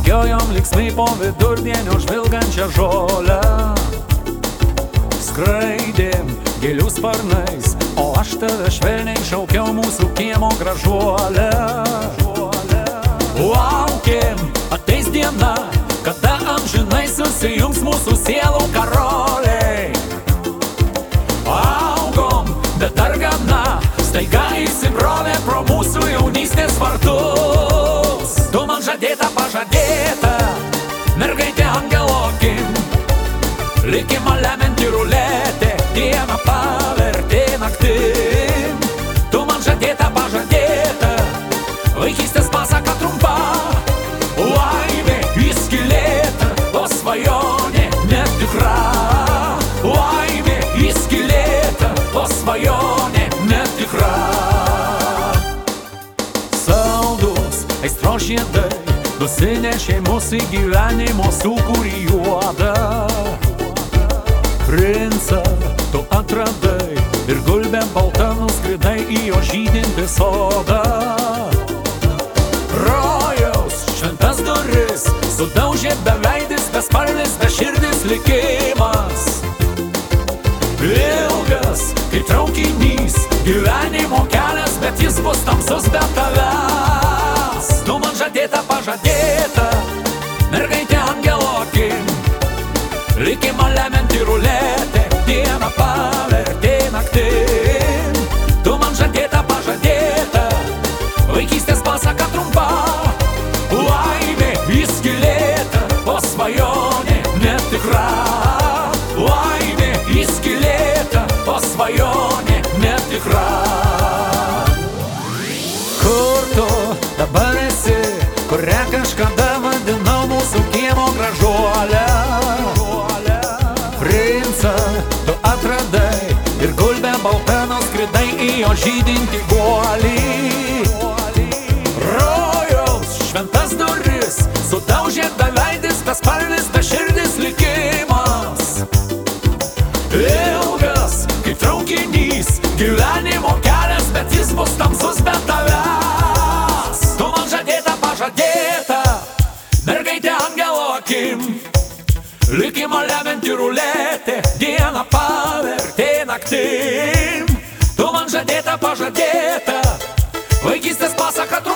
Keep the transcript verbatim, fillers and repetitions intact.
Bėgiojom liksmai po vidurdienio žvilgančią žolę. Skraidėm gėlių sparnais, o aš tave švelniai šaukiau mūsų kiemo gražuolę. Laukėm, ateis diena, kada amžinai susijungs mūsų sielų karoliai. Augom, bet dar gana, staiga įsibrovė pro mūsų jaunystės vartus. Tu man žadėta, pažadėta, mergaitė angelokim, likimą lemianti ruletė, dieną pavertė naktim. Tu man žadėta, pažadėta, vaikystės pasaka trumpa, laimė įskylėta, o svajonė netikra. Laimė įskylėta, o svajonė netikra. Saldus aistros žiedai nusinešė mus į gyvenimo sūkurį juodą. Princą tu atradai ir gulbė balta nuskridai į jo žydintį sodą. Rojaus šventas duris sudaužė beveidis, bespalvis, beširdis likimas. Ilgas kaip traukinys gyvenimo kelias, bet jis bus tamsus be tavęs. Tu man žadėta, pažadėta, mergaitė angelokim, likimą lemianti ruletė, dieną pavertė naktim. Tu man žadėta, pažadėta, vaikystės pasaka trumpa, laimė įskylėta, o svajonė netikra. Laimė įskylėta, o svajonė netikra. Kur tu dabar esi, kurią kažkada vadinau mūsų kiemo gražuolę? Princą tu atradai ir gulbė balta nuskridai į jo žydintį guolį. Rojaus šventas duris sudaužė beveidis, bespalvis, beširdis likimas. Ilgas kaip traukinys gyvenimo kelias, bet jis bus tamsus be tavęs. Tu man žadėta, pažadėta, mergaitė angelokim, likimą lemianti ruletė, dieną pavertė naktim. Tu man žadėta, pažadėta, vaikystės pasaka